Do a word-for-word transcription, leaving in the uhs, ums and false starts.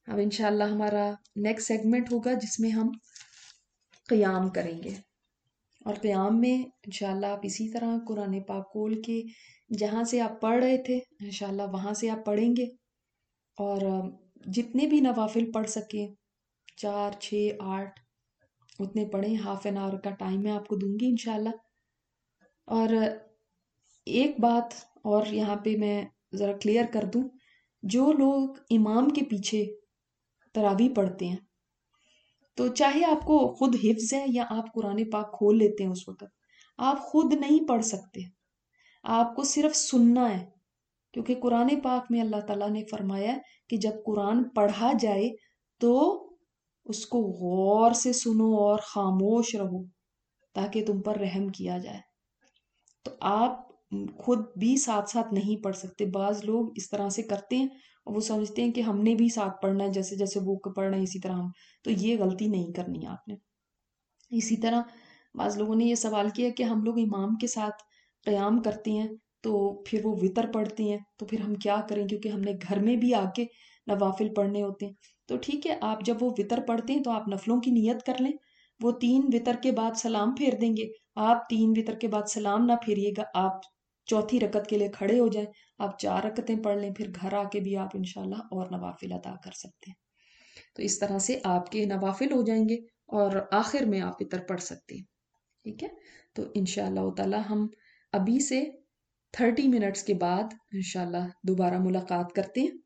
اب انشاءاللہ ہمارا نیکسٹ سیگمنٹ ہوگا جس میں ہم قیام کریں گے، اور قیام میں انشاءاللہ آپ اسی طرح قرآن پاک کھول کے جہاں سے آپ پڑھ رہے تھے انشاءاللہ وہاں سے آپ پڑھیں گے، اور جتنے بھی نوافل پڑھ سکیں، چار چھ آٹھ اتنے پڑھیں. ہاف این آور کا ٹائم میں آپ کو دوں گی انشاءاللہ. اور ایک بات اور یہاں پہ میں ذرا کلیئر کر دوں، جو لوگ امام کے پیچھے تراویح پڑھتے ہیں تو چاہے آپ کو خود حفظ ہے یا آپ قرآن پاک کھول لیتے ہیں اس وقت، آپ خود نہیں پڑھ سکتے، آپ کو صرف سننا ہے. کیونکہ قرآن پاک میں اللہ تعالیٰ نے فرمایا کہ جب قرآن پڑھا جائے تو اس کو غور سے سنو اور خاموش رہو تاکہ تم پر رحم کیا جائے. تو آپ خود بھی ساتھ ساتھ نہیں پڑھ سکتے. بعض لوگ اس طرح سے کرتے ہیں اور وہ سمجھتے ہیں کہ ہم نے بھی ساتھ پڑھنا ہے، جیسے جیسے وہ پڑھ رہے ہیں اسی طرح ہم. تو یہ غلطی نہیں کرنی آپ نے. اسی طرح بعض لوگوں نے یہ سوال کیا کہ ہم لوگ امام کے ساتھ قیام کرتے ہیں تو پھر وہ وطر پڑھتے ہیں تو پھر ہم کیا کریں، کیونکہ ہم نے گھر میں بھی آ کے نوافل پڑھنے ہوتے ہیں. تو ٹھیک ہے، آپ جب وہ وطر پڑھتے ہیں تو آپ نفلوں کی نیت کر لیں. وہ تین وطر کے بعد سلام پھیر دیں گے، آپ تین وطر کے بعد سلام نہ پھیریے گا، آپ چوتھی رکعت کے لیے کھڑے ہو جائیں، آپ چار رکعتیں پڑھ لیں، پھر گھر آ کے بھی آپ انشاءاللہ اور نوافل ادا کر سکتے ہیں. تو اس طرح سے آپ کے نوافل ہو جائیں گے اور آخر میں آپ وطر پڑھ سکتے ہیں. ٹھیک ہے، تو انشاءاللہ تعالی ہم ابھی سے تھرٹی منٹس کے بعد انشاءاللہ دوبارہ ملاقات کرتے ہیں.